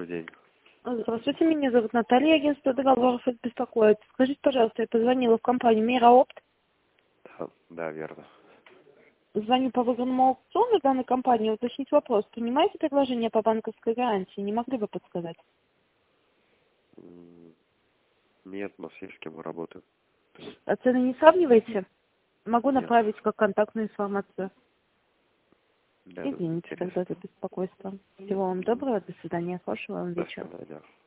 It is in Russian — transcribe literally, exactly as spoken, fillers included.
добрый день. Здравствуйте, меня зовут Наталья, агентство договоров это беспокоит. Скажите, пожалуйста, я позвонила в компанию Мегаопт. Да, да, верно. Звоню по выгодному аукциону данной компании. Уточнить вопрос. Принимаете предложение по банковской гарантии? Не могли бы подсказать? М, Нет, мы с кем работаем. А цены не сравниваете? Могу Нет. направить как контактную информацию. Да, это Извините интересно. тогда за беспокойство. Всего вам доброго, до свидания, хорошего вам До вечера. свидания.